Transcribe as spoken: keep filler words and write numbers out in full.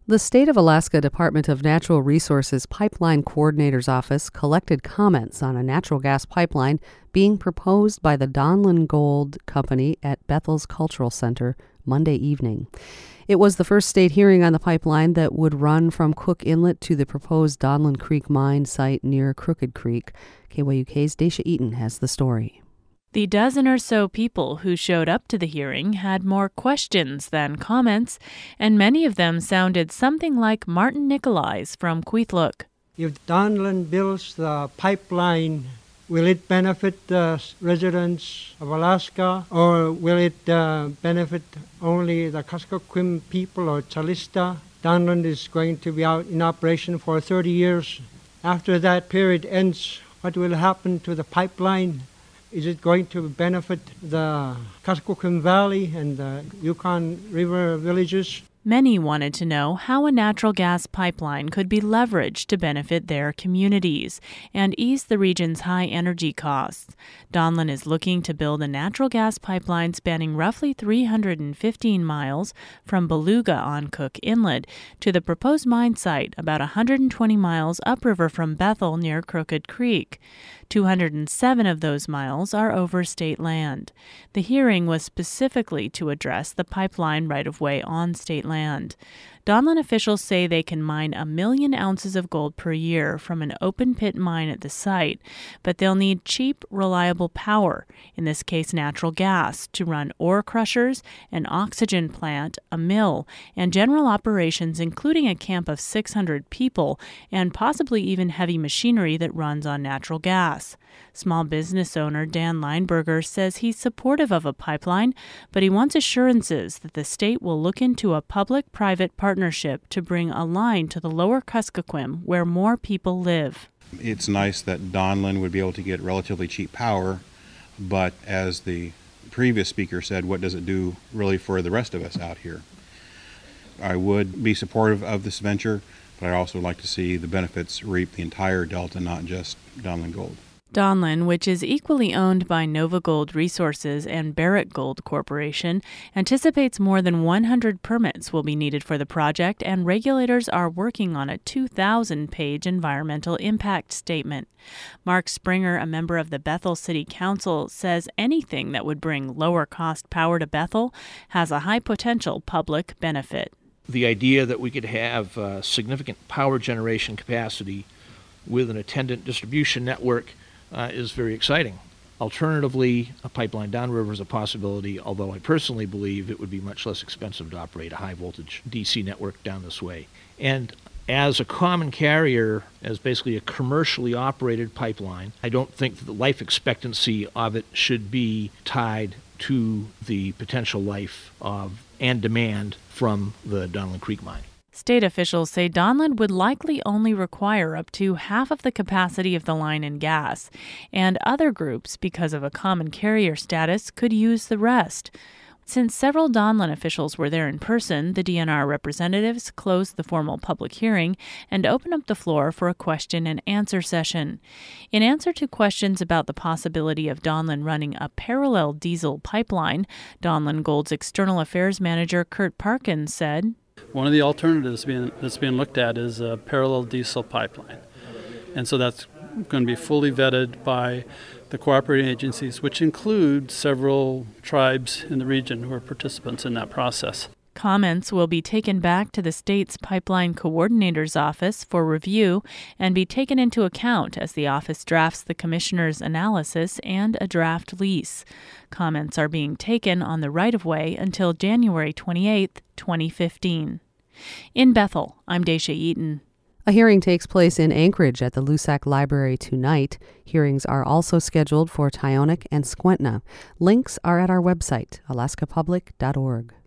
The State of Alaska Department of Natural Resources Pipeline Coordinator's Office collected comments on a natural gas pipeline being proposed by the Donlin Gold Company at Bethel's Cultural Center Monday evening. It was the first state hearing on the pipeline that would run from Cook Inlet to the proposed Donlin Creek mine site near Crooked Creek. K Y U K's Dacia Eaton has the story. The dozen or so people who showed up to the hearing had more questions than comments, and many of them sounded something like Martin Nicolais from Kwethluk. If Donlin builds the pipeline, will it benefit the residents of Alaska, or will it uh, benefit only the Kuskokwim people or Calista? Donlin is going to be out in operation for thirty years. After that period ends, what will happen to the pipeline? Is it going to benefit the Kuskokwim Valley and the Yukon River villages? Many wanted to know how a natural gas pipeline could be leveraged to benefit their communities and ease the region's high energy costs. Donlin is looking to build a natural gas pipeline spanning roughly three hundred fifteen miles from Beluga on Cook Inlet to the proposed mine site about one hundred twenty miles upriver from Bethel near Crooked Creek. two hundred seven of those miles are over state land. The hearing was specifically to address the pipeline right-of-way on state land. Donlin officials say they can mine a million ounces of gold per year from an open-pit mine at the site, but they'll need cheap, reliable power, in this case natural gas, to run ore crushers, an oxygen plant, a mill, and general operations including a camp of six hundred people and possibly even heavy machinery that runs on natural gas. Small business owner Dan Lineberger says he's supportive of a pipeline, but he wants assurances that the state will look into a public-private partnership to bring a line to the lower Kuskokwim where more people live. It's nice that Donlin would be able to get relatively cheap power, but as the previous speaker said, what does it do really for the rest of us out here? I would be supportive of this venture, but I'd also like to see the benefits reap the entire delta, not just Donlin Gold. Donlin, which is equally owned by Nova Gold Resources and Barrick Gold Corporation, anticipates more than one hundred permits will be needed for the project, and regulators are working on a two thousand page environmental impact statement. Mark Springer, a member of the Bethel City Council, says anything that would bring lower-cost power to Bethel has a high potential public benefit. The idea that we could have uh, significant power generation capacity with an attendant distribution network Uh, is very exciting. Alternatively, a pipeline downriver is a possibility, although I personally believe it would be much less expensive to operate a high-voltage D C network down this way. And as a common carrier, as basically a commercially operated pipeline, I don't think that the life expectancy of it should be tied to the potential life of and demand from the Donlin Creek mine. State officials say Donlin would likely only require up to half of the capacity of the line in gas, and other groups, because of a common carrier status, could use the rest. Since several Donlin officials were there in person, the D N R representatives closed the formal public hearing and opened up the floor for a question and answer session. In answer to questions about the possibility of Donlin running a parallel diesel pipeline, Donlin Gold's external affairs manager Kurt Parkins said, "One of the alternatives being, that's being looked at is a parallel diesel pipeline. And so that's going to be fully vetted by the cooperating agencies, which include several tribes in the region who are participants in that process." Comments will be taken back to the state's pipeline coordinator's office for review and be taken into account as the office drafts the commissioner's analysis and a draft lease. Comments are being taken on the right-of-way until January twenty-eighth, twenty fifteen. In Bethel, I'm Dacia Eaton. A hearing takes place in Anchorage at the Lusac Library tonight. Hearings are also scheduled for Tyonek and Skwentna. Links are at our website, alaska public dot org.